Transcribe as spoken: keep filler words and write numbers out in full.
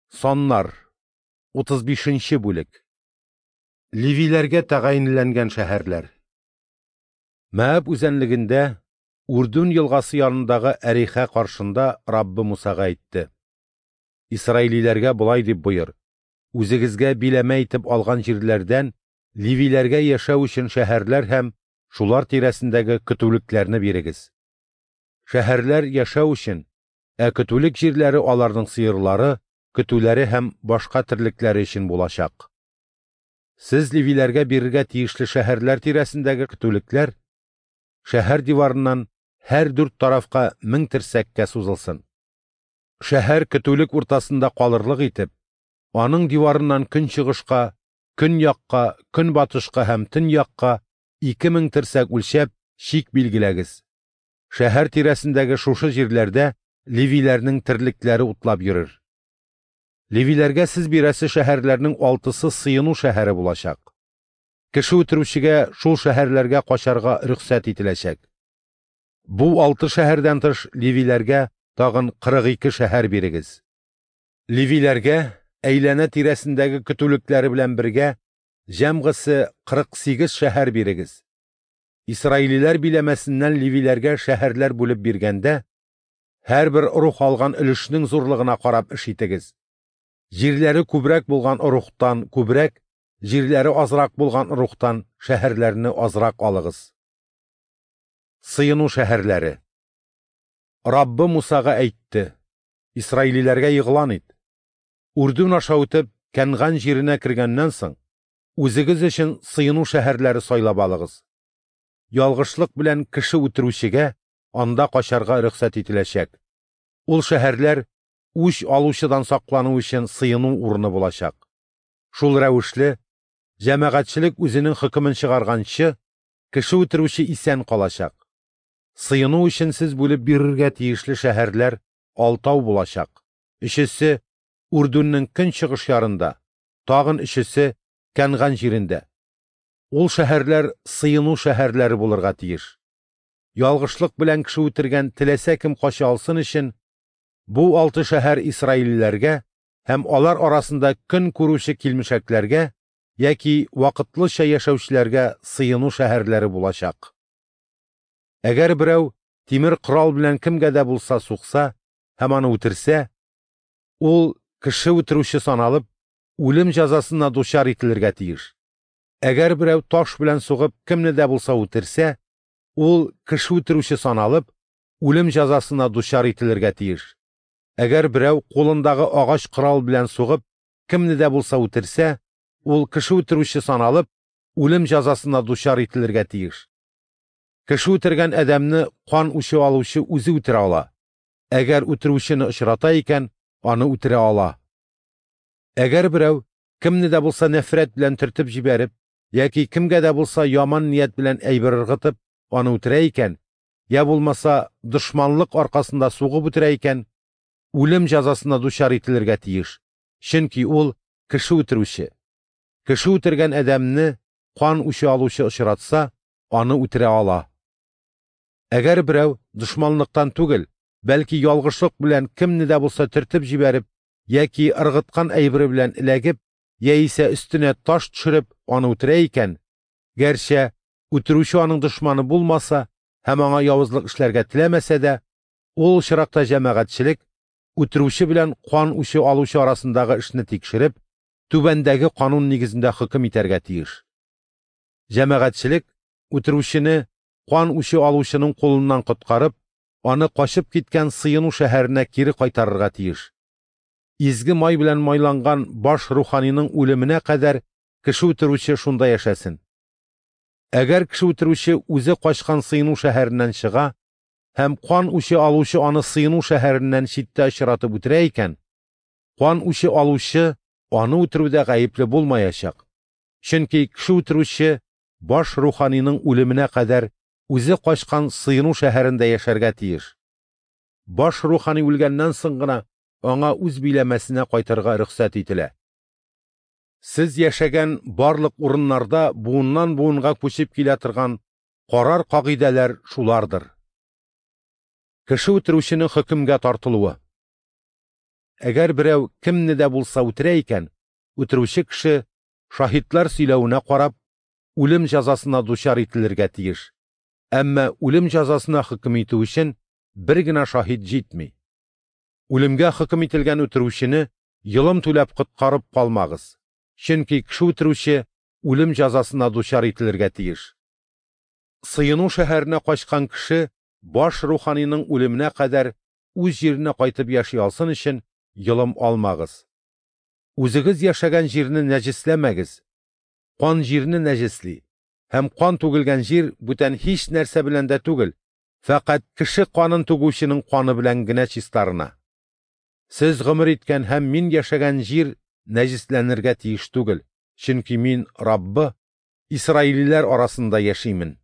Саннар, утыз бишенче бүлек. Ливиләргә тәгаенләнгән шәһәрләр. Мәәб үзәнлегендә, Үрдүн елгасы янындагы Әрихә каршында Раббы Мусага әйтте: Исраилиләргә болай дип боер: үзегезгә биләмә итеп алган җирләрдән ливиләргә яшәү өчен шәһәрләр һәм шулар тирәсендәге көтүлекләрне бирегез. Шәһәрләр яшәү өчен, ә көтүлек җирләре аларның сыерлары, көтүләре һәм башка терлекләре өчен булачак. Сез ливиләргә бирергә тиешле шәһәрләр тирәсендәге көтүлекләр шәһәр диварыннан һәр дүрт тарафка мең терсәккә сузылсын. Шәһәр көтүлек уртасында калырлык итеп, аның диварыннан көнчыгышка, көньякка, көнбатышка һәм төньякка ике мең терсәк үлчәп, шик билгеләгез. Шәһәр тирәсендәге шушы җирләрдә ливиләрнең терлекләре утлап йөрер. Ливиләргә сез бирәсе шәһәрләрнең алтысы сыену шәһәре булачак. Кеше үтерүчегә шул шәһәрләргә качарга рөхсәт ителәчәк. Бу алты шәһәрдән тыш ливиләргә тагын кырык ике шәһәр бирегез. Ливиләргә әйләнә тирәсендәге көтүлекләре белән бергә җәмгысе кырык сигез шәһәр бирегез. Исраилиләр биләмәсеннән ливиләргә шәһәрләр бүлеп биргәндә, һәрбер рух алган өлешнең зурлыгына карап эш итегез. Җирләре күбрәк булган рухтан күбрәк, җирләре азрак булган рухтан шәһәрләрне азрак алыгыз. Сыену шәһәрләре. Раббы Мусага әйтте: Исраилиләргә йыгылан ит. Үрдүн аша үтеп, Кәнган җиренә кергәннән соң, үзегез өчен сыену шәһәрләре сайлап алыгыз. Ялгышлык белән кеше үтерүчегә анда качарга рөхсәт ителәчәк. Ул шәһәрләр үч алучыдан саклану өчен сыену урыны булачак. Шул рәвешле, җәмәгатьчелек үзенең хөкемен чыгарганчы, кеше үтерүче исән калачак. Сыену өчен сез бүлеп бирергә тиешле шәһәрләр алтау булачак. Өчесе Үрдүннең көнчыгыш ярында, тагын өчесе Кәнган җирендә. Ул шәһәрләр сыену шәһәрләре булырга тиеш. Ялгышлык белән кеше үтергән теләсә кем кача алсын өчен, бу алты шәһәр Исраилиләргә һәм алар арасында көн күрүче килмешәкләргә яки вакытлыча яшәүчеләргә сыену шәһәрләре булачак. Әгәр берәү тимер корал белән кемгә дә булса сукса һәм аны үтерсә, ул кеше үтерүче саналып, үлем җәзасына дучар ителергә тиеш. Әгәр берәү таш белән сугып кемне дә булса үтерсә, ул кеше үтерүче саналып, үлем җәзасына дучар ителергә тиеш. Әгәр берәү кулындагы агач корал белән сугып кемне дә булса үтерсә, ул кеше үтерүче саналып, үлем җәзасына дучар ителергә тиеш. Кеше үтергән адәмне кан үче алучы үзе үтерә ала. Әгәр үтерүчене очрата икән, аны үтерә ала. Әгәр берәү кемне дә булса нәфрәт белән төртеп җибәреп, яки кемгә дә булса яман ният белән әйбер ыргытып, аны үтерә икән, я булмаса дошманлык аркасында сугып үтерә икән, үлем җәзасына дучар ителергә тиеш. Чөнки ул кеше үтерүче. Кеше үтергән адәмне кан үче алучы очратса, аны үтерә ала. Әгәр берәү дошманлыктан түгел, бәлки ялгышлык белән кемне дә булса төртеп җибәреп, яки ыргыткан әйбере белән эләгеп, яисә өстенә таш төшереп, аны үтерә икән, гәрчә үтерүче аның дошманы булмаса һәм аңа явызлык эшләргә теләмәсә дә, ул очракта җәмәгатьчелек үтерүче белән кан үче алучы арасындагы эшне тикшереп, түбәндәге канун нигезендә хөкем итәргә тиеш. Җәмәгатьчелек үтерүчене кан үче алучының кулыннан коткарып, аны качып киткән сыену шәһәренә кире кайтарырга тиеш. Изге май белән майланган баш руханиның үлеменә кадәр кеше үтерүче шунда яшәсен. Әгәр кеше үтерүче үзе качкан сыену шәһәреннән чыга һәм кан үче алучы аны сыену шәһәреннән читтә очратып үтерә икән, кан үче алучы аны үтерүдә гаепле булмаячак. Чөнки кеше үтерүче баш руханиның үлеменә кадәр үзе качкан сыену шәһәрендә яшәргә тиеш. Баш рухани үлгәннән соң гына аңа үз биләмәсенә кайтырга рөхсәт ителә. Сез яшәгән барлык урыннарда буыннан буынга күчеп килә торган карар кагыйдәләр шулардыр. Кеше үтерүченең хөкемгә тартылуы. әгәр берәү кемне дә булса үтерә икән, үтерүче кеше шаһитлар сөйләвенә карап, үлем җәзасына дучар ителергә тиеш. Әмма үлем җәзасына хөкем итү өчен бер генә шаһит җитми. Үлемгә хөкем ителгән үтерүчене йылым түләп коткарып калмагыз. Чөнки кеше үтерүче үлем җәзасына дучар ителергә тиеш. Сыйыну шәһәренә качкан кеше баш руханиның үлеменә кадәр үз җиренә кайтып яши алсын өчен йылым алмагыз. Үзегез яшәгән җирне нәҗисләмәгез. Кан җирне нәҗисли. Һәм кан түгелгән җир бүтән һич нәрсә белән дә түгел, фақат кеше канын түгүченең каны белән генә чистарына. Сез гомер иткән һәм мин яшәгән җир нәҗисләнергә тиеш түгел, чөнки мин Раббы Исраилләр арасында яшимен.